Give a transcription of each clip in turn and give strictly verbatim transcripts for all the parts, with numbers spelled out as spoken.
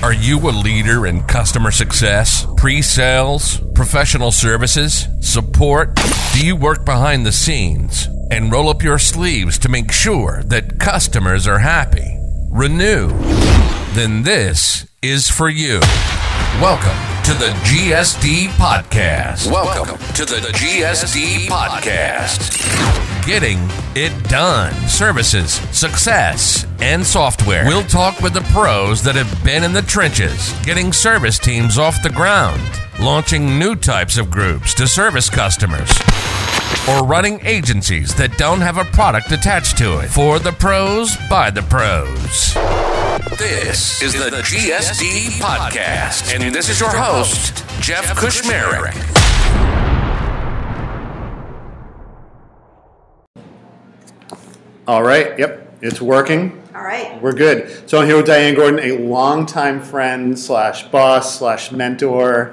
Are you a leader in customer success, pre-sales, professional services, support? Do you work behind the scenes and roll up your sleeves to make sure that customers are happy? Renew. Then this is for you. Welcome to the G S D Podcast. Welcome to the G S D Podcast. Getting it done. Services, success, and software. We'll talk with the pros that have been in the trenches, getting service teams off the ground, launching new types of groups to service customers, or running agencies that don't have a product attached to it. For the pros, by the pros. This is the G S D Podcast, and this is your host, Jeff Kushmerek. All right, yep, it's working. All right. We're good. So I'm here with Diane Gordon, a longtime friend slash boss slash mentor,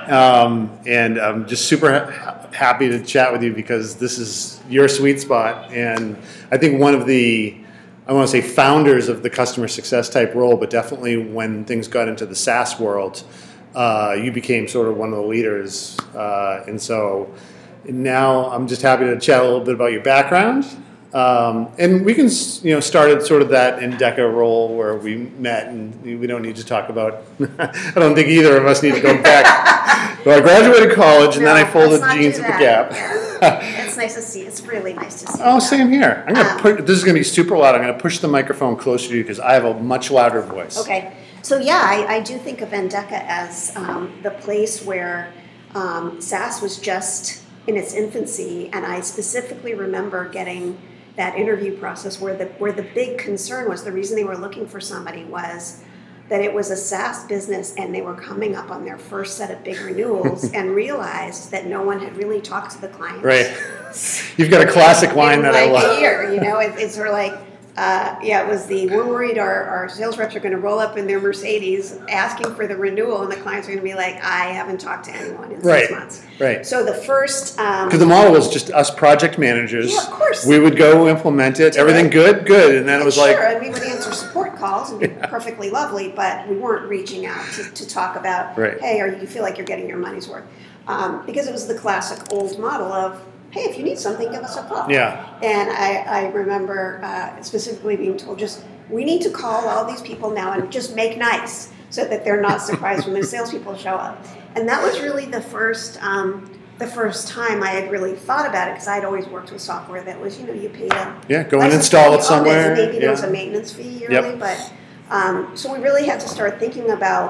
um, and I'm just super ha- happy to chat with you because this is your sweet spot, and I think one of the, I want to say founders of the customer success type role, but definitely when things got into the SaaS world, uh, you became sort of one of the leaders, uh, and so now I'm just happy to chat a little bit about your background. Um, and we can, you know, started sort of that Endeca role where we met, and we don't need to talk about. I don't think either of us need to go back. So I graduated college, and no, then I folded jeans at the Gap. Yeah. It's nice to see. It's really nice to see. Oh, same here. I'm gonna um, put. This is gonna be super loud. I'm gonna push the microphone closer to you because I have a much louder voice. Okay. So yeah, I, I do think of Endeca as um, the place where um, SaaS was just in its infancy, and I specifically remember getting that interview process where the where the big concern was, the reason they were looking for somebody was that it was a SaaS business and they were coming up on their first set of big renewals and realized that no one had really talked to the clients. Right. You've got a classic line that like I love. A year, you know, it, it's sort of like, uh, yeah, it was the, we're worried our, our sales reps are going to roll up in their Mercedes asking for the renewal, and the clients are going to be like, I haven't talked to anyone in right. six months. Right. So the first... Um, Because the model was just us project managers. Yeah, of course. We would go implement it. Everything good? Good. And then it was sure, like... Sure, and we would answer support calls and be yeah. perfectly lovely, but we weren't reaching out to, to talk about, right. hey, are you feel like you're getting your money's worth? Um, because it was the classic old model of, hey, if you need something, give us a call. Yeah. And I, I remember uh, specifically being told, just, we need to call all these people now and just make nice so that they're not surprised when the salespeople show up. And that was really the first... Um, the first time I had really thought about it, because I'd always worked with software that was, you know, you paid a... Yeah, go and install it somewhere. Maybe yeah. there was a maintenance fee yearly, yep. but... Um, so we really had to start thinking about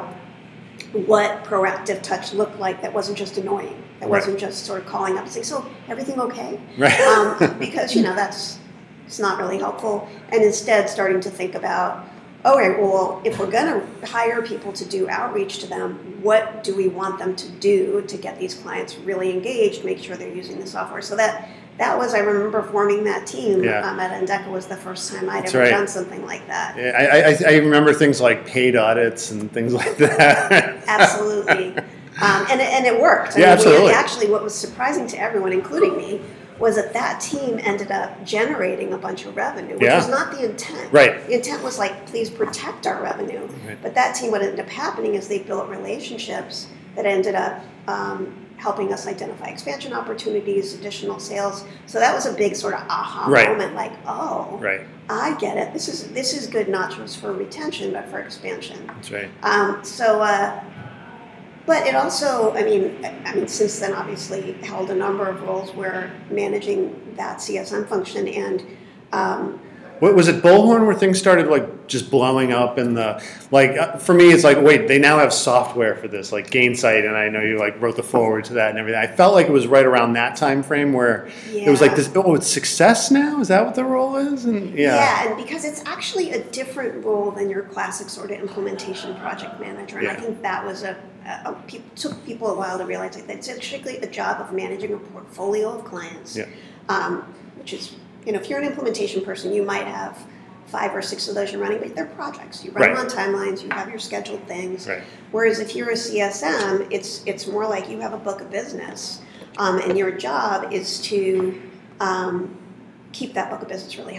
what proactive touch looked like that wasn't just annoying, that right. wasn't just sort of calling up and saying, so, everything okay? Right. Um, because, you know, that's it's not really helpful. And instead starting to think about, all right, well, if we're going to hire people to do outreach to them, what do we want them to do to get these clients really engaged, make sure they're using the software? So that that was, I remember forming that team yeah. um, at Endeca was the first time I'd That's ever right. done something like that. Yeah, I, I, I remember things like paid audits and things like that. Absolutely. Um, and, it, and it worked. I yeah, mean, absolutely. We, actually, what was surprising to everyone, including me, was that that team ended up generating a bunch of revenue, which yeah. was not the intent. Right. The intent was like, please protect our revenue. Right. But that team, what ended up happening is they built relationships that ended up um, helping us identify expansion opportunities, additional sales. So that was a big sort of aha right. moment, like, oh, right. I get it. This is this is good not just for retention, but for expansion. That's right. Um, so, uh, but it also, I mean, I mean, since then, obviously, held a number of roles where managing that C S M function and. Um, what was it, Bullhorn, where things started like just blowing up in the like? Uh, for me, it's like, wait, they now have software for this, like Gainsight, and I know you like wrote the foreword to that and everything. I felt like it was right around that time frame where yeah. it was like this. Oh, it's success now. Is that what the role is? And yeah, yeah, and because it's actually a different role than your classic sort of implementation project manager, and yeah. I think that was a, a, a pe- took people a while to realize that it's actually a job of managing a portfolio of clients, yeah. um, which is. You know, if you're an implementation person, you might have five or six of those you're running, but they're projects. You run right. them on timelines, you have your scheduled things. Right. Whereas if you're a C S M, it's it's more like you have a book of business, um, and your job is to um, keep that book of business really healthy.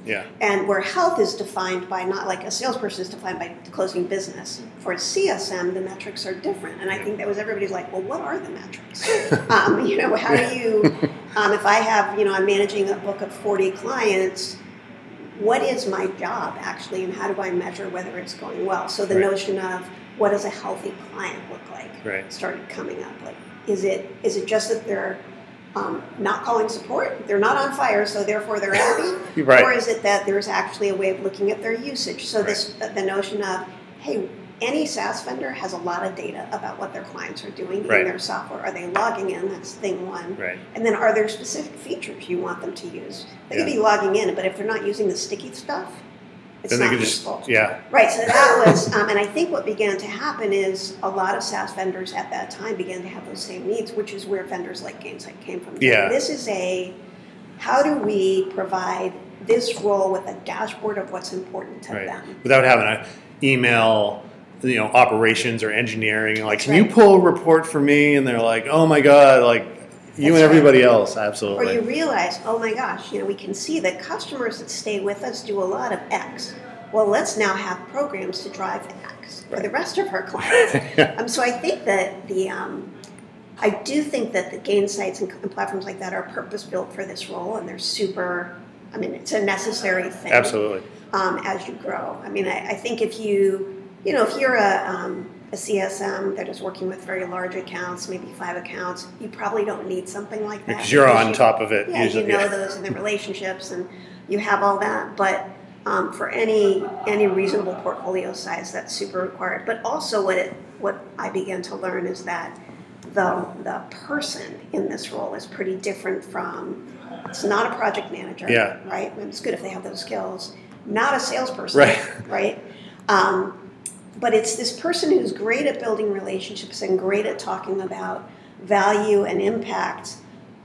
Yeah. And where health is defined by not like a salesperson is defined by closing business. For C S M, the metrics are different. And I think that was everybody's like, well, what are the metrics? um, you know, how do you, um, if I have, you know, I'm managing a book of forty clients, what is my job actually, and how do I measure whether it's going well? So the right. notion of what does a healthy client look like right. started coming up. Like, is it is it just that they're um, not calling support, they're not on fire, so therefore they're happy, right. or is it that there's actually a way of looking at their usage? So right. this the notion of, hey, any SaaS vendor has a lot of data about what their clients are doing right. in their software. Are they logging in? That's thing one. Right. And then are there specific features you want them to use? They yeah. could be logging in, but if they're not using the sticky stuff, it's then not they could useful. just, yeah. Right, so that was, um, and I think what began to happen is a lot of SaaS vendors at that time began to have those same needs, which is where vendors like Gainsight came from. Yeah. This is a, how do we provide this role with a dashboard of what's important to right. them? Without having an email, you know, operations or engineering, like, That's can right. you pull a report for me? And they're like, oh my God, like, you That's and everybody right. else, absolutely. Or you realize, oh my gosh, you know, we can see that customers that stay with us do a lot of X. Well, let's now have programs to drive X for the rest of our clients. yeah. um, so I think that the, um, I do think that the Gainsights and, and platforms like that are purpose built for this role, and they're super. I mean, it's a necessary thing. Absolutely. Um, as you grow, I mean, I, I think if you, you know, if you're a um, a C S M that is working with very large accounts, maybe five accounts, you probably don't need something like that. Because you're on you, top of it. Yeah, usually. you know yeah. those and the relationships, and you have all that. But um, for any any reasonable portfolio size, that's super required. But also, what it what I began to learn is that the the person in this role is pretty different from. It's not a project manager, yeah. right? It's good if they have those skills. Not a salesperson, right? Right. Um, But it's this person who's great at building relationships and great at talking about value and impact.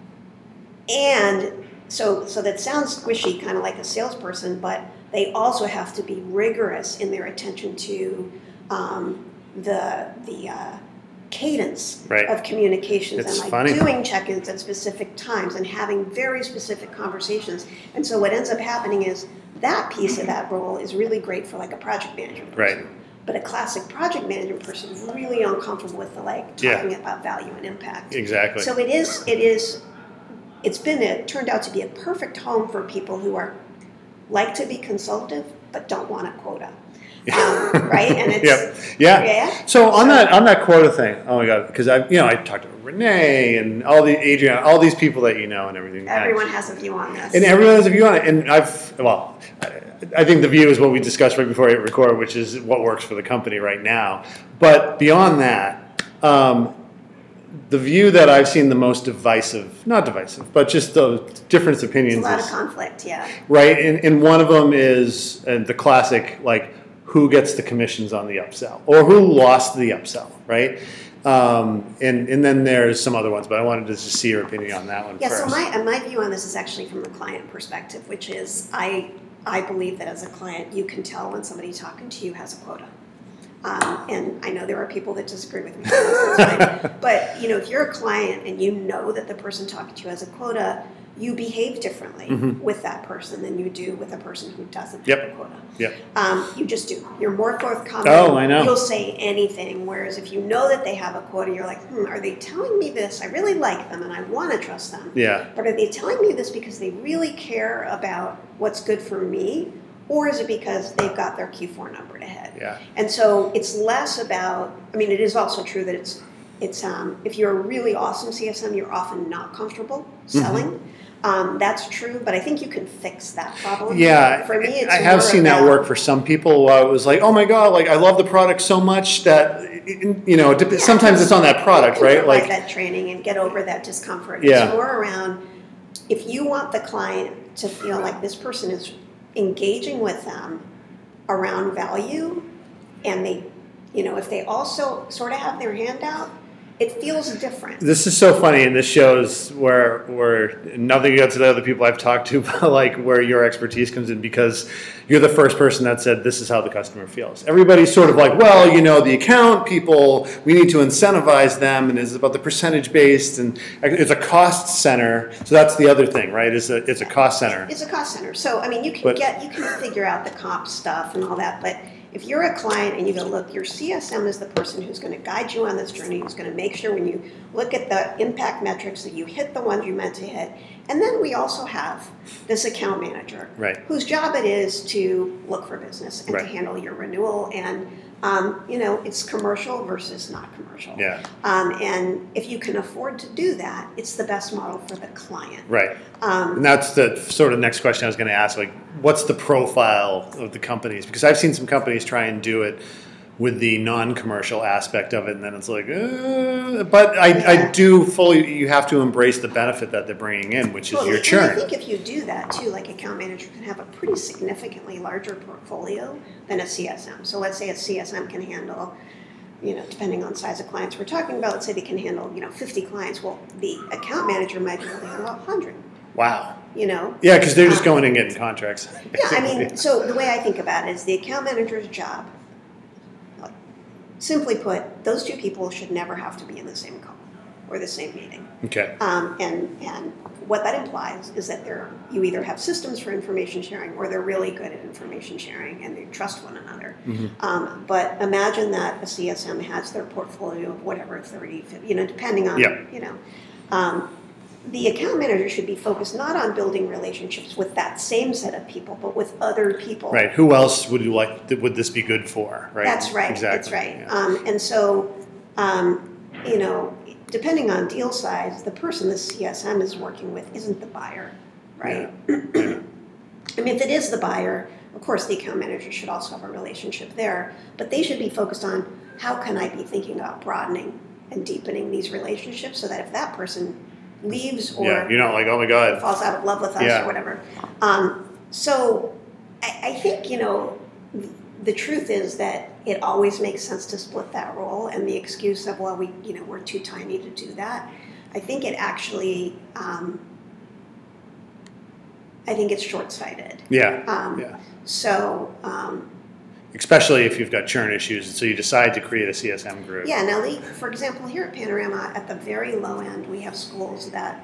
And so, so that sounds squishy, kind of like a salesperson, but they also have to be rigorous in their attention to um, the the uh, cadence right. of communications it's and like funny. doing check-ins at specific times and having very specific conversations. And so what ends up happening is that piece of that role is really great for like a project management person. Right. But a classic project management person is really uncomfortable with the like talking yeah. about value and impact. Exactly. So it is. It is. It's been. It turned out to be a perfect home for people who are like to be consultative but don't want a quota. Um, right. And it's. Yep. Yeah. Yeah. So on so, that on that quota thing, oh my God, because I you know I talked to Renee and all the Adrian, all these people that you know and everything. Everyone has a view on this. And everyone has a view on it. And I've well. I, I think the view is what we discussed right before I hit record, which is what works for the company right now. But beyond that, um, the view that I've seen the most divisive, not divisive, but just the difference of opinions. It's a lot is, of conflict, yeah. Right, and, and one of them is uh, the classic, like, who gets the commissions on the upsell, or who lost the upsell, right? Um, and, and then there's some other ones, but I wanted to just see your opinion on that one yeah, first. so my, uh, my view on this is actually from the client perspective, which is I... I believe that as a client, you can tell when somebody talking to you has a quota. Um, and I know there are people that disagree with me. That's fine. But you know, if you're a client and you know that the person talking to you has a quota, you behave differently mm-hmm. with that person than you do with a person who doesn't yep. have a quota. Yep. Um, you just do. You're more forthcoming. Oh, I know. You'll say anything. Whereas if you know that they have a quota, you're like, hmm, are they telling me this? I really like them and I want to trust them. Yeah. But are they telling me this because they really care about what's good for me? Or is it because they've got their Q four numbered ahead? Yeah. And so it's less about, I mean, it is also true that it's, it's um, if you're a really awesome C S M, you're often not comfortable selling. Mm-hmm. Um, that's true, but I think you can fix that problem. Yeah, for me, it's I have seen about, that work for some people. Uh, it was like, oh my God, like I love the product so much that you know. Yeah, sometimes it's on that product, right? Like that training and get over that discomfort. Yeah. It's more around if you want the client to feel like this person is engaging with them around value, and they, you know, if they also sort of have their hand out, it feels different. This is so funny, and this shows where where nothing against the other people I've talked to, but like where your expertise comes in, because you're the first person that said this is how the customer feels. Everybody's sort of like, well, you know, the account people, we need to incentivize them, and it's about the percentage based, and it's a cost center. So that's the other thing, right? It's a it's a cost center. It's a cost center. So I mean, you can But- get you can figure out the comp stuff and all that, but if you're a client and you go, look, your C S M is the person who's going to guide you on this journey, who's going to make sure when you look at the impact metrics that you hit the ones you meant to hit. And then we also have this account manager, Right. whose job it is to look for business and Right. to handle your renewal. And, um, you know, it's commercial versus not commercial. Yeah. Um, and if you can afford to do that, it's the best model for the client. Right. Um, And that's the sort of next question I was going to ask, like, what's the profile of the companies? Because I've seen some companies try and do it with the non-commercial aspect of it, and then it's like, uh, but I, I Yeah. do fully, you have to embrace the benefit that they're bringing in, which is Well, your and churn. I think if you do that too, like account manager can have a pretty significantly larger portfolio than a C S M. So let's say a C S M can handle, you know, depending on size of clients we're talking about, let's say they can handle, you know, fifty clients. Well, the account manager might be able to handle one hundred, Wow. you know? Yeah, because they're just Um, going and getting contracts. Yeah, I mean, so the way I think about it is the account manager's job, like, simply put, those two people should never have to be in the same call or the same meeting. Okay. Um, and, and what that implies is that they're, you either have systems for information sharing or they're really good at information sharing and they trust one another. Mhm. Um, but imagine that a C S M has their portfolio of whatever, thirty, fifty, you know, depending on, Yeah. you know. Um, the account manager should be focused not on building relationships with that same set of people, but with other people. Right. Who else would you like, would this be good for? Right. That's right. Exactly. That's right. Yeah. Um, and so, um, you know, depending on deal size, the person the C S M is working with isn't the buyer, right? I mean, if it is the buyer, of course, the account manager should also have a relationship there, but they should be focused on how can I be thinking about broadening and deepening these relationships so that if that person leaves or Yeah. You're not like, oh my God. falls out of love with us Yeah. or whatever. Um, so I, I think, you know, the truth is that it always makes sense to split that role, and the excuse of, well, we, you know, we're too tiny to do that. I think it actually, um, I think it's short-sighted. Yeah. Um, Yeah. So, um, Especially if you've got churn issues, and so you decide to create a C S M group. yeah, now, the- for example, here at Panorama, at the very low end, we have schools that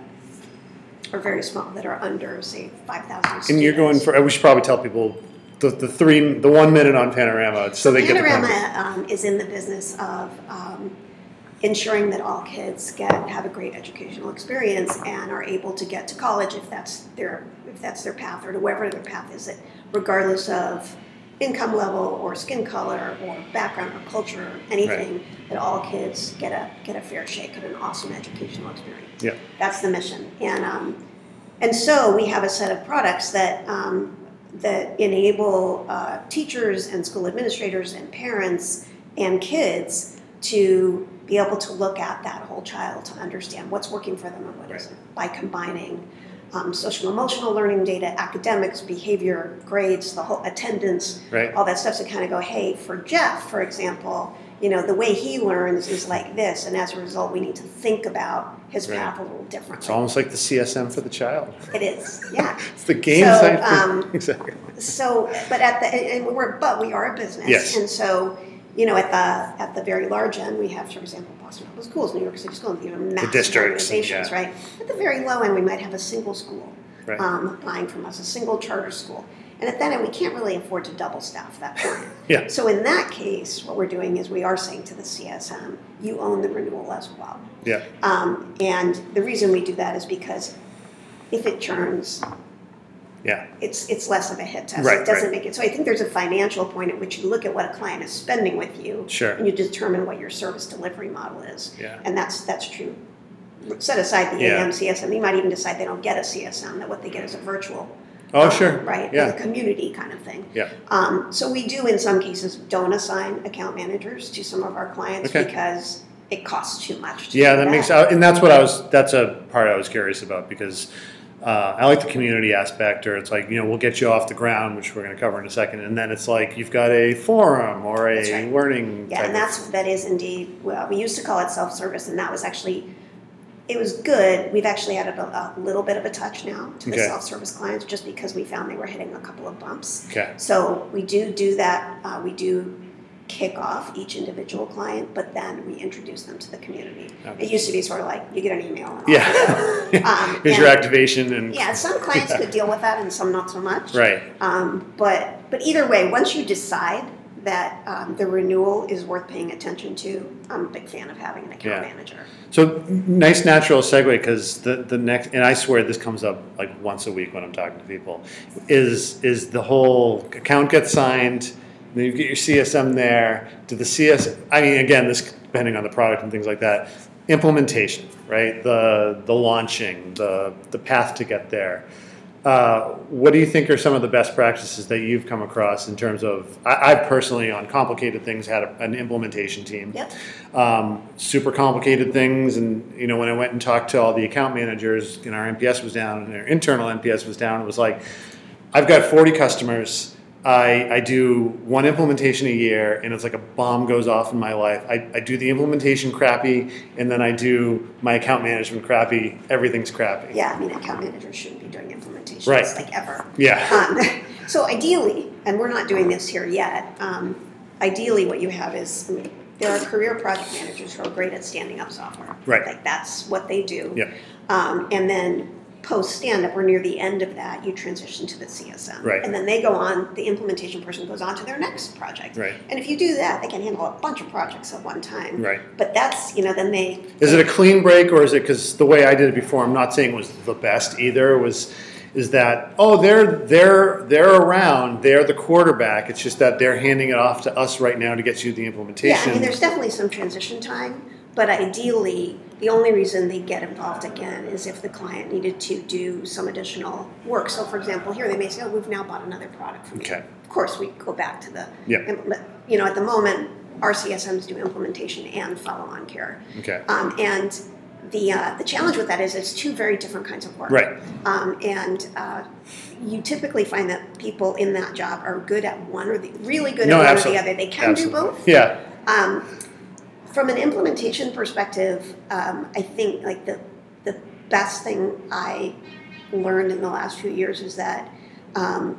are very small, that are under, say, five thousand students. And you're going for, we should probably tell people the, the three, the one minute on Panorama, so, they get the Panorama content. um, is in the business of um, ensuring that all kids get have a great educational experience and are able to get to college if that's their if that's their path, or to wherever their path is, it regardless of income level or skin color or background or culture, anything, that all kids get a get a fair shake at an awesome educational experience. Yeah. That's the mission, and um, and so we have a set of products that um, that enable uh, teachers and school administrators and parents and kids to be able to look at that whole child to understand what's working for them and what isn't, by combining um, social emotional learning data, academics, behavior, grades, the whole attendance, Right. all that stuff to kind of go, hey, for Jeff, for example, you know, the way he learns is like this, and as a result, we need to think about his Right. path a little differently. It's almost like the C S M for the child. It is, yeah. It's the game So, side for um, exactly. So, but at the and we're but we are a business, Yes. and so you know at the at the very large end we have, for example, Boston Public Schools, New York City Schools, you know, massive districts, organizations, yeah. right? At the very low end, we might have a single school Right. um, buying from us, a single charter school, and at that end, we can't really afford to double staff that client. Yeah. So in that case, what we're doing is we are saying to the C S M, you own the renewal as well. Yeah. Um, and the reason we do that is because if it churns, Yeah. it's it's less of a hit test. Right, It doesn't right. make it. So I think there's a financial point at which you look at what a client is spending with you, Sure. and you determine what your service delivery model is. Yeah. And that's that's true. Set aside the Yeah. A M C S M. You might even decide they don't get a C S M. That what they get is a virtual. Oh, um, sure. Right. Yeah. Like a community kind of thing. Yeah. Um, so we do in some cases don't assign account managers to some of our clients Okay. because it costs too much. To Yeah, do that makes, and that's what I was, that's a part I was curious about, because Uh, I like the community aspect, or it's like, you know, we'll get you off the ground, which we're going to cover in a second, and then it's like you've got a forum or a That's right. learning. Yeah, type and that's that is indeed. Well, we used to call it self-service, and that was actually, it was good. We've actually added a, a little bit of a touch now to the Okay. self-service clients, just because we found they were hitting a couple of bumps. Okay. So we do do that. Uh, we do kick off each individual client, but then we introduce them to the community. Okay. It used to be sort of like you get an email. And Yeah. um, Here's and- your activation and Yeah, some clients Yeah. could deal with that, and some not so much. right. Um, but but either way, once you decide that um, the renewal is worth paying attention to, I'm a big fan of having an account Yeah. manager. So nice natural segue, because the, the next, and I swear this comes up like once a week when I'm talking to people, is is the whole account gets signed, then you get your C S M there. Do the C S, I mean, again, this depending on the product and things like that, implementation, right? The the launching, the the path to get there. Uh, what do you think are some of the best practices that you've come across in terms of, I, I've personally on complicated things had a, an implementation team. Yep. Um, super complicated things, and you know when I went and talked to all the account managers, and our N P S was down, and our internal N P S was down, it was like, I've got forty customers, I, I do one implementation a year, and it's like a bomb goes off in my life. I, I do the implementation crappy, and then I do my account management crappy. Everything's crappy. Yeah, I mean, account managers shouldn't be doing implementations Right. like ever. Yeah. Um, so ideally, and we're not doing this here yet, um, ideally what you have is, I mean, there are career project managers who are great at standing up software. Right. Like that's what they do. Yep. Um, and then post stand-up, or near the end of that, you transition to the C S M. Right. And then they go on, the implementation person goes on to their next project. Right. And if you do that, they can handle a bunch of projects at one time. Right. But that's, you know, then they... Is it a clean break, or is it, because the way I did it before, I'm not saying it was the best either, was is that, oh, they're they're they're around, they're the quarterback. It's just that they're handing it off to us right now to get you the implementation. Yeah, I mean, there's definitely some transition time, but ideally, the only reason they get involved again is if the client needed to do some additional work. So, for example, here they may say, "Oh, we've now bought another product from you." Okay. Of course, we go back to the. Yeah. But you know, at the moment, our C S Ms do implementation and follow-on care. Okay. Um, and the uh, the challenge with that is it's two very different kinds of work. Right. Um, and uh, you typically find that people in that job are good at one or the really good No, at one absolutely. or the other. They can Absolutely. do both. Yeah. Um, from an implementation perspective, um, I think like the the best thing I learned in the last few years is that um,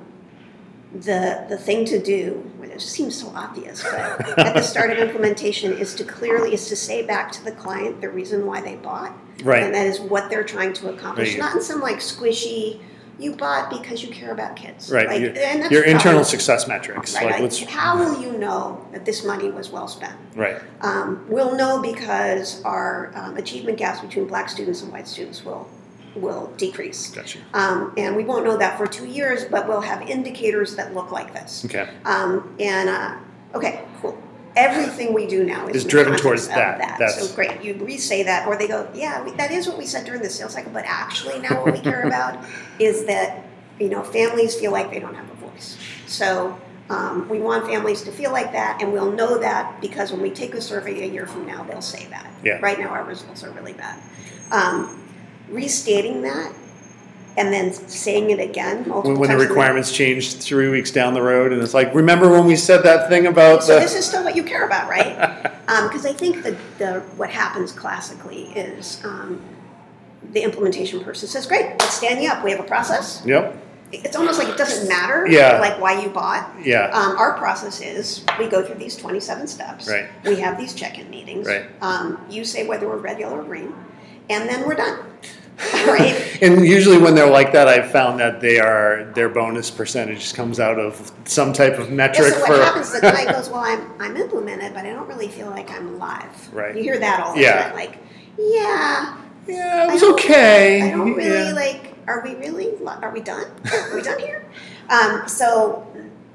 the the thing to do, it seems so obvious, but at the start of implementation is to clearly is to say back to the client the reason why they bought, Right. and that is what they're trying to accomplish, There you go. not in some like squishy. You bought because you care about kids, Right. Like, your and that's your probably- internal success metrics. Right. Like like, what's how will you know that this money was well spent? right. Um, we'll know because our um, achievement gaps between black students and white students will will decrease. Gotcha. Um, and we won't know that for two years, but we'll have indicators that look like this. Okay. Um, and uh, okay, cool. Everything we do now is Is in the driven context towards of that. that. That's- So great. You re-say that, or they go, yeah, we, that is what we said during the sales cycle, but actually now what we care about is that, you know, families feel like they don't have a voice. So um, we want families to feel like that, and we'll know that because when we take a survey a year from now, they'll say that. Yeah. Right now, our results are really bad. Um, restating that and then saying it again multiple When, when the times. in requirements change three weeks down the road, and it's like, remember when we said that thing about So the this is still what you care about, right? Because I think that the what happens classically is um, the implementation person says, "Great, let's stand you up. We have a process." Yep. It's almost like it doesn't matter, Yeah. like why you bought. Yeah. Um, our process is we go through these twenty-seven steps. Right. We have these check-in meetings. Right. Um, you say whether we're regular or green, and then we're done. Right. And usually when they're like that, I've found that they are their bonus percentage comes out of some type of Yeah, metric so what for happens? The guy goes, "Well, I'm I'm implemented, but I don't really feel like I'm live." Right. You hear that all the Yeah. time, like, "Yeah, yeah, it I was don't- okay. I don't really Yeah. like. Are we really? li- Are we done? Are we done here?" Um, so,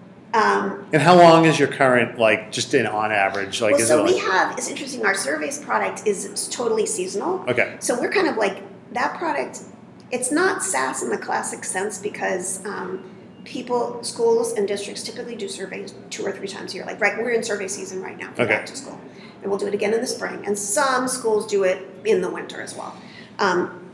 um, And how long is your current, like, just in on average? Like, well, is so it we like, have. It's interesting. Our surveys product is it's totally seasonal. okay, So we're kind of like that product. It's not SaaS in the classic sense because um, people, schools, and districts typically do surveys two or three times a year. Like, right, we're in survey season right now for Okay. back to school, and we'll do it again in the spring. And some schools do it in the winter as well. Um,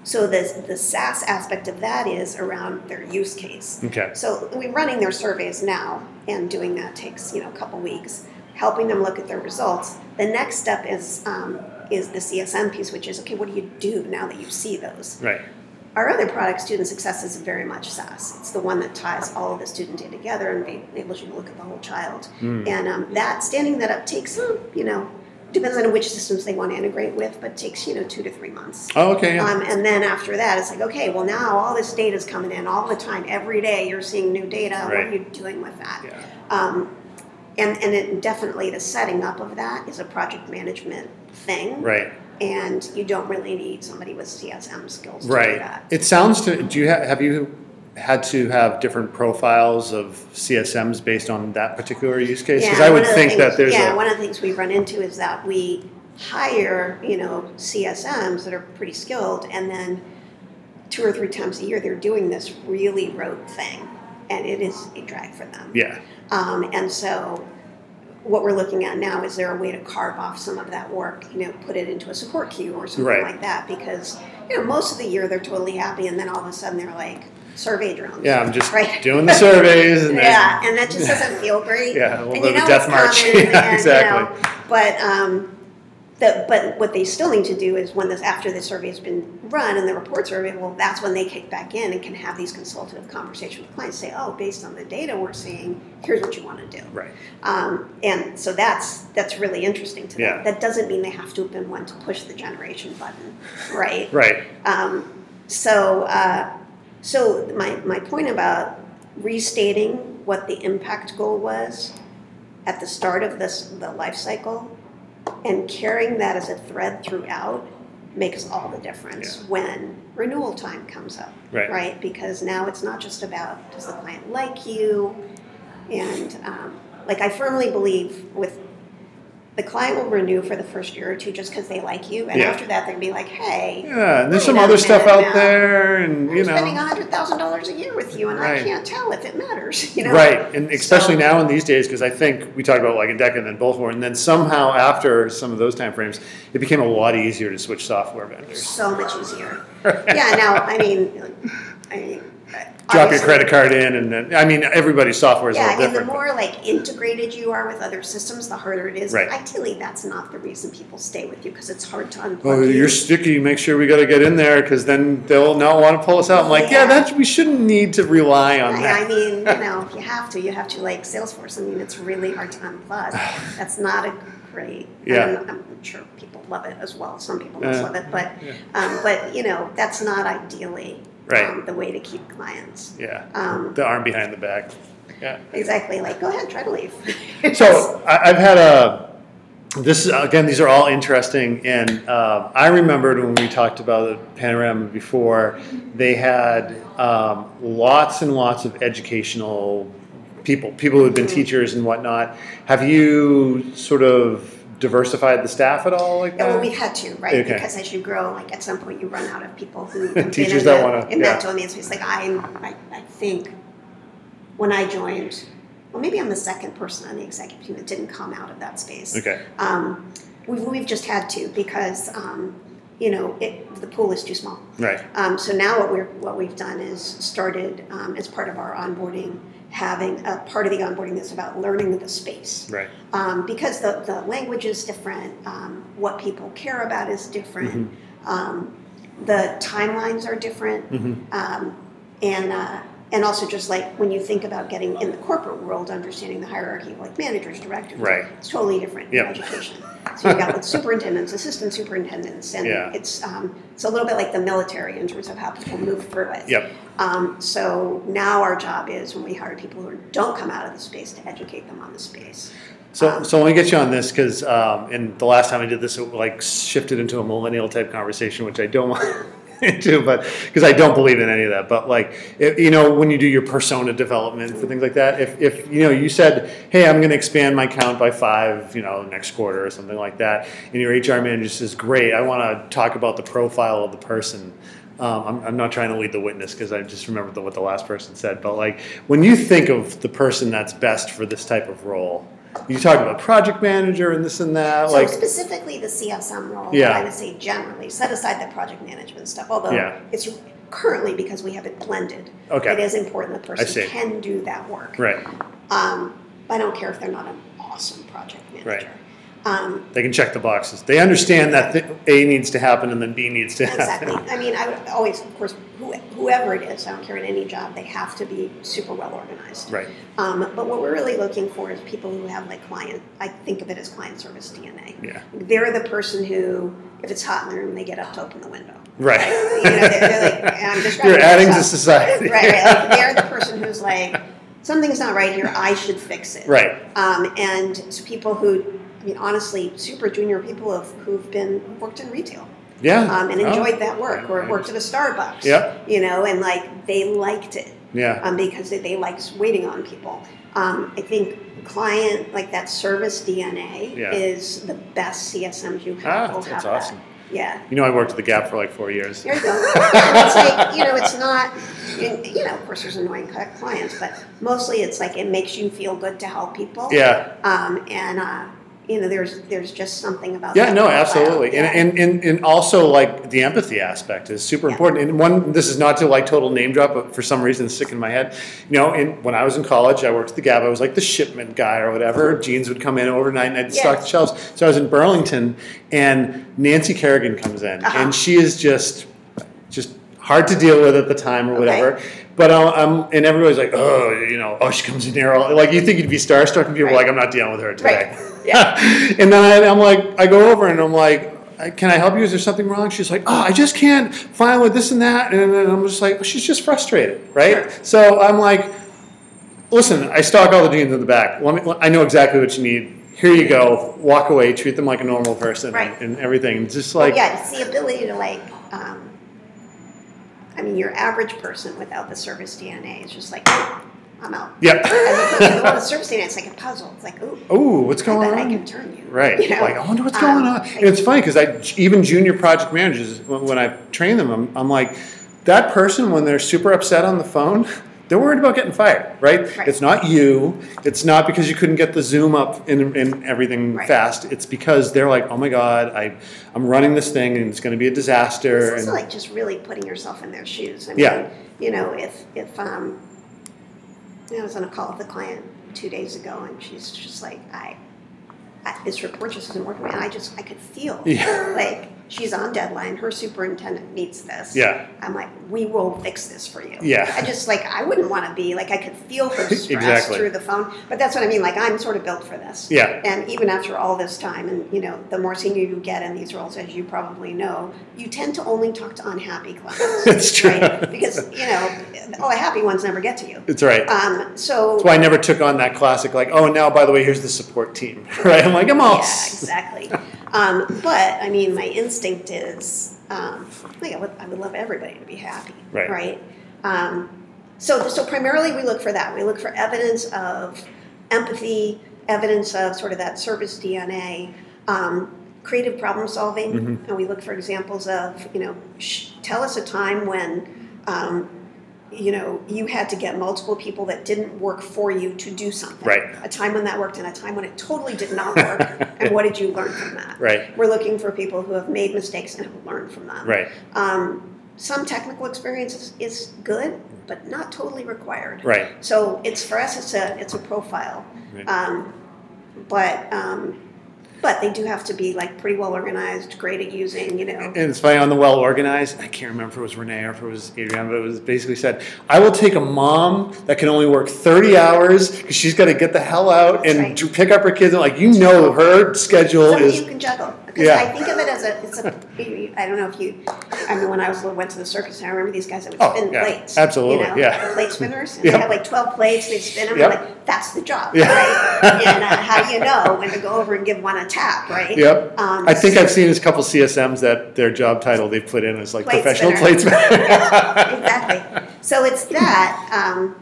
So the, the SaaS aspect of that is around their use case. Okay. So we're running their surveys now, and doing that takes, you know, a couple weeks, helping them look at their results. The next step is um, is the C S M piece, which is, okay, what do you do now that you see those? Right. Our other product, Student Success, is very much SaaS. It's the one that ties all of the student data together and enables you to look at the whole child. Mm. And um, that, standing that up takes, uh, you know, depends on which systems they want to integrate with, but takes, you know, two to three months. Oh, okay. Yeah. Um, and then after that, it's like, okay, well, now all this data is coming in all the time. Every day you're seeing new data. Right. What are you doing with that? Yeah. Um, and and it, definitely the setting up of that is a project management thing. Right. And you don't really need somebody with C S M skills to right. do that. It sounds to, do you have, have you had to have different profiles of C S Ms based on that particular use case? Because yeah, I would think things, that there's yeah, a... one of the things we run into is that we hire, you know, C S Ms that are pretty skilled, and then two or three times a year they're doing this really rote thing, and it is a drag for them. Yeah. Um, and so what we're looking at now is there a way to carve off some of that work, you know, put it into a support queue or something right. like that, because, you know, most of the year they're totally happy, and then all of a sudden they're like, survey drones. Yeah, I'm just right? doing the surveys. And yeah, and that just doesn't feel great. Yeah, a little and bit you of know a death march. Common, yeah, and, exactly. You know, but um, the, but what they still need to do is when this after the survey has been run and the reports are available, that's when they kick back in and can have these consultative conversations with clients. Say, oh, based on the data we're seeing, here's what you want to do. Right. Um, and so that's that's really interesting to them. Yeah. That doesn't mean they have to have been one to push the generation button, right? Right. Um, so. Uh, So my, my point about restating what the impact goal was at the start of this the life cycle and carrying that as a thread throughout makes all the difference yeah. when renewal time comes up, right. right? Because now it's not just about does the client like you, and um, like I firmly believe with the client will renew for the first year or two just because they like you, and yeah. after that they'll be like, "Hey, yeah, and there's some other stuff out now. there, and you I'm know, spending a hundred thousand dollars a year with you, and right. I can't tell if it matters." You know, right? And especially so, now in these days, because I think we talked about like Endeca and then Bullhorn, and then somehow after some of those timeframes, it became a lot easier to switch software vendors. So much easier. yeah. Now, I mean, I mean. Drop your credit card in, and then I mean everybody's software is yeah, a little different. and the more like integrated you are with other systems, the harder it is. Right. But ideally, that's not the reason people stay with you because it's hard to unplug. Oh, you. you're sticky. Make sure we got to get in there because then they'll not want to pull us out. I'm like, yeah, yeah that we shouldn't need to rely on right. that. I mean, you know, if you have to, you have to like Salesforce. I mean, it's really hard to unplug. That's not a great. Yeah. I'm, I'm sure people love it as well. Some people don't uh, love it, but yeah. um, but you know, that's not ideally. Right. Um, the way to keep clients. Yeah. Um, the arm behind the back. Yeah. Exactly. Like, go ahead, try to leave. So I, I've had a. This is, again, these are all interesting, and uh, I remembered when we talked about the Panorama before, they had um, lots and lots of educational people, people who had been mm-hmm. teachers and whatnot. Have you sort of diversified the staff at all like yeah, that? well, we've had to, right? Okay. Because as you grow, like at some point you run out of people who teachers in that the, want to in yeah. that domain space. Like I'm, I, I think when I joined, well, maybe I'm the second person on the executive team that didn't come out of that space. Okay. Um, we've we've just had to because um, you know it, the pool is too small. Right. Um, so now what we're what we've done is started um, as part of our onboarding. Having a part of the onboarding that's about learning the space. Right. Um, because the, the language is different, um, what people care about is different, mm-hmm. um, the timelines are different, mm-hmm. um, and uh, and also just like when you think about getting in the corporate world, understanding the hierarchy of like managers, directors, right. it's totally different yep. in education. So you've got like superintendents, assistant superintendents, and yeah. it's um, it's a little bit like the military in terms of how people move through it. Yep. Um, so now our job is when we hire people who don't come out of the space to educate them on the space. So, um, so let me get you on this because, um, and the last time I did this, it like shifted into a millennial type conversation, which I don't want into, but because I don't believe in any of that. But like, if, you know, when you do your persona development for things like that, if, if you know, you said, hey, I'm going to expand my count by five, you know, next quarter or something like that, and your H R manager says, great, I want to talk about the profile of the person. Um, I'm, I'm not trying to lead the witness because I just remembered the, what the last person said. But like, when you think of the person that's best for this type of role, You talked about project manager and this and that. So like specifically the C S M role, Yeah. I would say generally, set aside the project management stuff, although Yeah. it's currently, because we have it blended, Okay. it is important the I see. person can do that work. Right. Um, I don't care if they're not an awesome project manager. Right. Um, They can check the boxes. They understand that th- A needs to happen and then B needs to exactly. happen. I mean, I would always, of course, who, whoever it is, I don't care in any job, they have to be super well organized. Right. Um, but what we're really looking for is people who have like client, I think of it as client service D N A. Yeah. They're the person who, if it's hot in the room, they get up to open the window. Right. You know, they're, they're like, and I'm describing You're adding to myself. society. Right, right. Like they're the person who's like, something's not right here, I should fix it. Right. Um, and it's people who, I mean, honestly, super junior people have, who've been, who've worked in retail. Yeah. Um, and Oh. enjoyed that work, or Right. worked at a Starbucks. Yep. You know, and like they liked it. Yeah. Um, because they, they like waiting on people. Um, I think client, like that service D N A Yeah. is the best C S Ms you Ah, have. will that's have awesome. That. Yeah. You know, I worked at the Gap for like four years. There you go. And it's like, you know, it's not, you know, of course there's annoying clients, but mostly it's like it makes you feel good to help people. Yeah. Um, and, uh, you know, there's there's just something about Yeah, that no, profile. absolutely. Yeah. And, and, and, and also like the empathy aspect is super Yeah. important. And one, this is not to like total name drop, but for some reason it's sticking in my head. You know, and when I was in college, I worked at the Gap. I was like the shipment guy or whatever. Jeans would come in overnight and I'd Yeah. stock the shelves. So I was in Burlington and Nancy Kerrigan comes in Uh-huh. and she is just, just hard to deal with at the time or whatever. Okay. But I'm, I'm, and everybody's like, oh, you know, oh, she comes in here. all- Like you think you'd be starstruck, and people are Right. like, I'm not dealing with her today. Right. Yeah. And then I, I'm like, I go over and I'm like, can I help you? Is there something wrong? She's like, oh, I just can't find with this and that. And then I'm just like, oh, she's just frustrated, right? Sure. So I'm like, listen, I stock all the jeans in the back. Let me, I know exactly what you need. Here you go. Walk away. Treat them like a normal person Right. and, and everything. It's just like, yeah, it's the ability to like, um, I mean, your average person without the service D N A is just like, I'm out. yeah. As opposed to the one with service D N A, it's like a puzzle. It's like, ooh, Oh, what's I going bet I on? can turn you. Right. You know? Like, I wonder what's Um, going on. like- And it's funny because I, even junior project managers, when when I train them, I'm, I'm like, that person, when they're super upset on the phone, they're worried about getting fired, right? Right. It's not you. It's not because you couldn't get the Zoom up and, and everything Right. fast. It's because they're like, oh my God, I, I'm running this thing and it's going to be a disaster. It's And, also like just really putting yourself in their shoes. I mean, Yeah. you know, if if um, I was on a call with a client two days ago, and she's just like, I, I this report just isn't working, and I just I could feel Yeah. like she's on deadline. Her superintendent needs this. Yeah. I'm like, we will fix this for you. Yeah. I just like I wouldn't want to be like I could feel her stress Exactly. through the phone. But that's what I mean. Like I'm sort of built for this. Yeah. And even after all this time, and you know, the more senior you get in these roles, as you probably know, you tend to only talk to unhappy clients. It's true. Right? Because you know, all the happy ones never get to you. it's right. Um, so That's why I never took on that classic, like, oh, now, by the way, here's the support team, right? I'm like, I'm all... yeah, exactly. Um, but I mean, my instinct is, um, like I would, I would love everybody to be happy, Right. right? Um, so, so primarily we look for that. We look for evidence of empathy, evidence of sort of that service D N A, um, creative problem solving, Mhm. and we look for examples of, you know, sh- tell us a time when, um, you know, you had to get multiple people that didn't work for you to do something. Right. A time when that worked and a time when it totally did not work. And what did you learn from that? Right. We're looking for people who have made mistakes and have learned from them. Right. Um, some technical experience is, is good, but not totally required. Right. So it's for us, it's a it's a profile. Right. Um, but um, but they do have to be like pretty well organized, great at using, you know. And it's funny, on the well organized, I can't remember if it was Renee or if it was Adrienne, but it was basically said, I will take a mom that can only work thirty hours because she's got to get the hell out That's and right. to pick up her kids. And like, you know, her schedule Something is... you can juggle. Because Yeah. I think of it as a, it's a, I don't know if you, I mean, when I was little, went to the circus, and I remember these guys that would Oh, spin yeah, plates. absolutely, You know, yeah. the plate spinners. And Yep. they had like twelve plates, they'd spin them, Yep. and like, that's the job, Yeah. right? And uh, how do you know when to go over and give one a tap, right? Yep. Um, I think I've seen a couple C S Ms that their job title they've put in is like Plate professional spinner. plate spinner. Exactly. So it's that, um,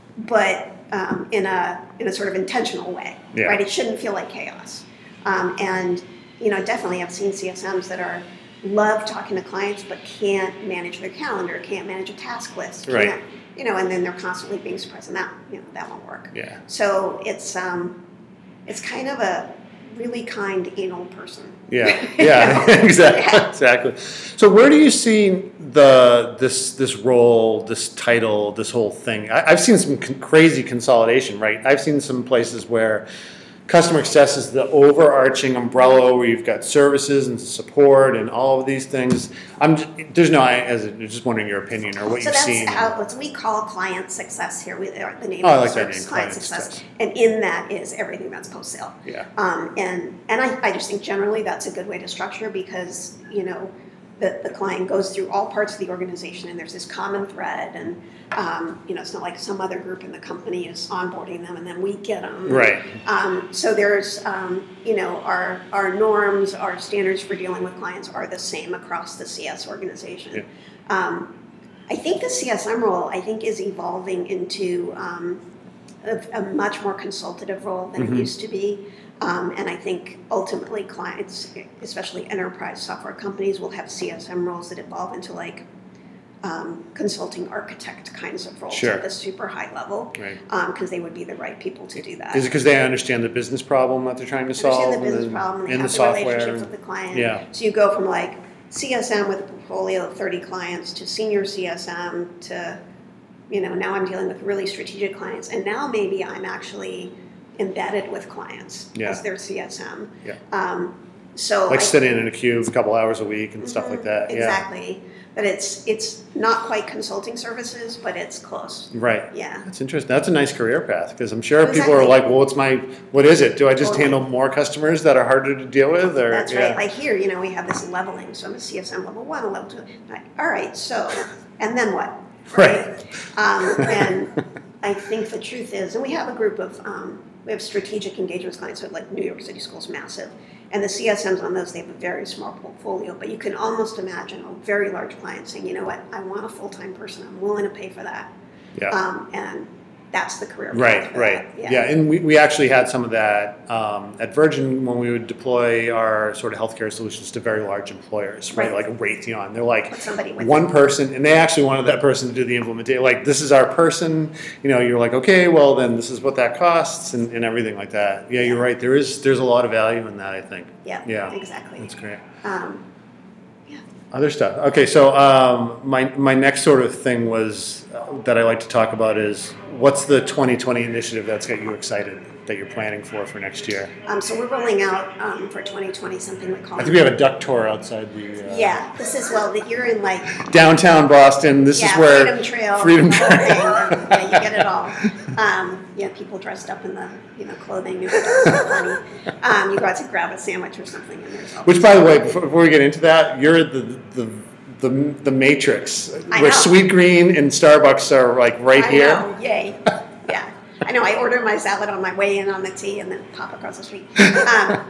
but um, in a in a sort of intentional way, Yeah. right? It shouldn't feel like chaos. Um, and you know, definitely, I've seen C S Ms that are love talking to clients, but can't manage their calendar, can't manage a task list, Right. can't, you know, and then they're constantly being surprised, and that you know that won't work. Yeah. So it's um, it's kind of a really kind anal person. Yeah, yeah, exactly, Yeah. exactly. So where do you see the this this role, this title, this whole thing? I, I've seen some con- crazy consolidation, right? I've seen some places where customer success is the overarching umbrella where you've got services and support and all of these things. I'm just, there's no, I as a, just wondering your opinion or what So you've that's seen. how what we call client success here. We, or the name Oh, I of the like that service, name, client client success. success. And in that is everything that's post sale. Yeah. Um, and and I, I just think generally that's a good way to structure because you know the the client goes through all parts of the organization and there's this common thread and um, you know it's not like some other group in the company is onboarding them and then we get them. Right. Um, so there's um, you know our our norms, our standards for dealing with clients are the same across the C S organization. Yeah. Um, I think the C S M role, I think, is evolving into um, a, a much more consultative role than Mhm. it used to be. Um, and I think ultimately clients, especially enterprise software companies, will have C S M roles that evolve into like um, consulting architect kinds of roles Sure. at the super high level. Right. Because um, they would be the right people to do that. Is it because they understand the business problem that they're trying to solve? Understand the business and then- problem, they and have the the, software? relationships with the client. Yeah. So you go from like C S M with a portfolio of thirty clients to senior C S M to, you know, now I'm dealing with really strategic clients. And now maybe I'm actually embedded with clients Yeah. as their C S M. Yeah. Um, so Like I- sitting in a queue a couple hours a week and stuff like Mhm, that. Yeah. Exactly. But it's it's not quite consulting services, but it's close. Right. Yeah. That's interesting. That's a nice career path because I'm sure people are Exactly. like, well, what's my, what is it? Do I just Totally. handle more customers that are harder to deal with? Or That's yeah. right. Like here, you know, we have this leveling. So I'm a C S M level one, level two. Like, all right, so, and then what? Right. Um, and I think the truth is, and we have a group of, um, we have strategic engagements clients, so like New York City Schools, massive. And the C S Ms on those, they have a very small portfolio, but you can almost imagine a very large client saying, you know what, I want a full-time person. I'm willing to pay for that. Yeah. Um, and that's the career path Right, for right. that. Yeah. and we, we actually had some of that um, at Virgin when we would deploy our sort of healthcare solutions to very large employers, right? Right. Like Raytheon. They're like Put somebody with one them. person, and they actually wanted that person to do the implementation. Like, this is our person. You know, you're like, okay, well, then this is what that costs and, and everything like that. Yeah, you're right. There is, there's a lot of value in that, I think. Yeah, Yeah. exactly. That's great. Um, yeah. Other stuff. Okay, so um, my my next sort of thing was uh, that I like to talk about is what's the twenty twenty initiative that's got you excited that you're planning for for next year? Um, so we're rolling out um, for twenty twenty something we call. I think we have a duck tour outside the uh, Yeah, this is well that you're in like downtown Boston. This yeah, is where Freedom Trail, Freedom the whole Trail. thing, and, yeah, you get it all. Um, yeah, people dressed up in the you know clothing. You it's so funny. Um, you go out to grab a sandwich or something, and there's all Which, by the way, before, before we get into that, you're the the the, the Matrix, I where know. Sweet Green and Starbucks are like right I here. know, yay. Yeah. I know, I order my salad on my way in on the T and then pop across the street. Um,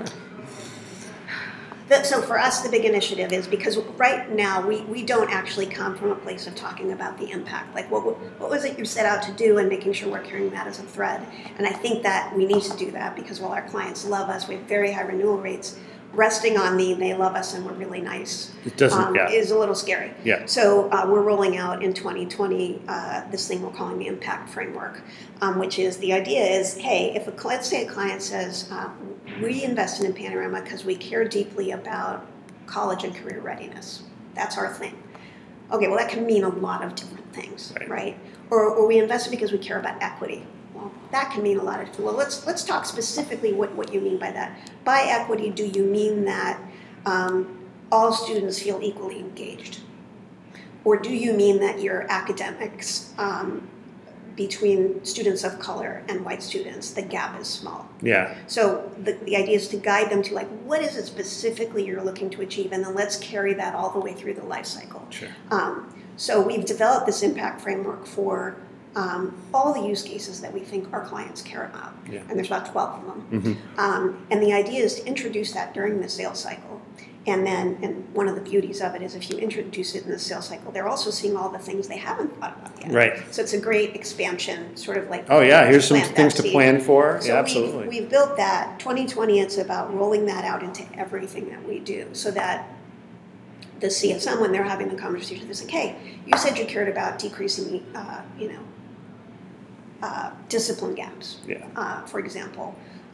the, so for us, the big initiative is because right now we, we don't actually come from a place of talking about the impact. Like, what what was it you set out to do and making sure we're carrying that as a thread? And I think that we need to do that because while our clients love us, we have very high renewal rates. Resting on the they love us and we're really nice It doesn't- um, yeah. is a little scary. Yeah. So uh, we're rolling out in twenty twenty uh, this thing we're calling the impact framework, um, which is the idea is, hey, if a let's say a client says uh, we invested in Panorama because we care deeply about college and career readiness. That's our thing. Okay, well that can mean a lot of different things, Right. right? Or, or we invested because we care about equity. Well, that can mean a lot of. Well, let's let's talk specifically what, what you mean by that. By equity, do you mean that um, all students feel equally engaged, or do you mean that your academics um, between students of color and white students, the gap is small? Yeah. So the, the idea is to guide them to like, what is it specifically you're looking to achieve, and then let's carry that all the way through the life cycle. Sure. Um, so we've developed this impact framework for um, all the use cases that we think our clients care about, Yeah. and there's about twelve of them. Mm-hmm. Um, and the idea is to introduce that during the sales cycle. And then, and one of the beauties of it is if you introduce it in the sales cycle, they're also seeing all the things they haven't thought about yet. Right. So it's a great expansion, sort of like. Oh yeah, here's some plant things that to seed. plan for. So yeah, we've, absolutely. we've built that. twenty twenty, it's about rolling that out into everything that we do so that the C S M, when they're having the conversation, they're like, hey, you said you cared about decreasing, uh, you know, uh, discipline gaps, Yeah. uh, for example.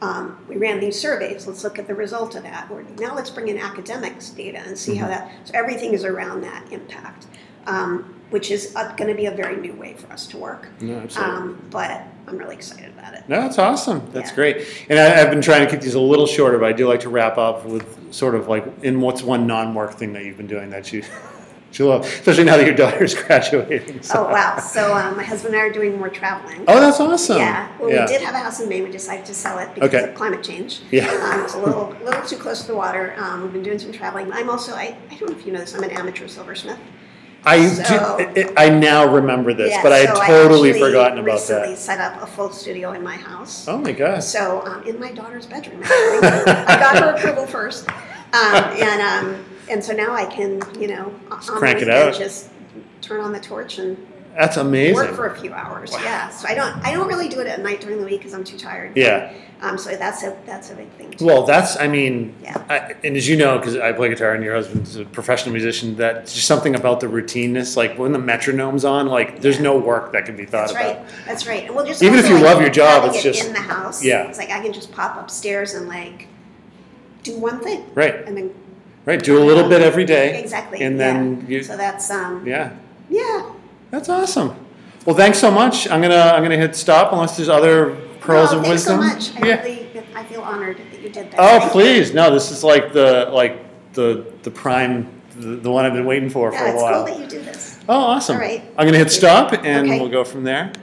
um, we ran these surveys. Let's look at the result of that. Or now let's bring in academics data and see mm-hmm. how that. So everything is around that impact, um, which is going to be a very new way for us to work. No, absolutely. Um, but I'm really excited about it. No, that's awesome. That's yeah. great. And I, I've been trying to keep these a little shorter, but I do like to wrap up with sort of like, in what's one non-work thing that you've been doing that you. You love, especially now that your daughter's graduating. So. Oh, wow. So um, my husband and I are doing more traveling. Oh, that's awesome. Yeah. Well, yeah. we did have a house in Maine. We decided to sell it because okay. of climate change. Yeah. Um, it's a little little too close to the water. Um, we've been doing some traveling. I'm also, I, I don't know if you know this, I'm an amateur silversmith. I so, do, I now remember this, yeah, but I had so totally I forgotten about recently that. set up a full studio in my house. Oh, my God. So um, in my daughter's bedroom, actually. I got her approval first. Um, and um, and so now I can, you know, just on crank the it out. just turn on the torch and that's amazing. work for a few hours. Wow. Yeah. So I don't I don't really do it at night during the week because I'm too tired. Yeah. But, um. So that's a that's a big thing. Too. Well, that's I mean, yeah. I, and as you know, because I play guitar and your husband's a professional musician, that's just something about the routineness. Like when the metronome's on, like there's yeah. no work that can be thought that's right. about. That's right. And we'll just even if you like, love your job, it's it just in the house. Yeah. It's like I can just pop upstairs and like do one thing. Right. And then. Right. Do a little um, bit every day. Exactly. And yeah. then you. So that's um. Yeah. Yeah. That's awesome. Well, thanks so much. I'm gonna I'm gonna hit stop unless there's other pearls no, of thanks wisdom. so much. I yeah. really I feel honored that you did that. Oh, Thank please. You. No, this is like the like the the prime the, the one I've been waiting for yeah, for a while. It's cool that you do this. Oh, awesome. All right. I'm gonna hit stop and okay. we'll go from there.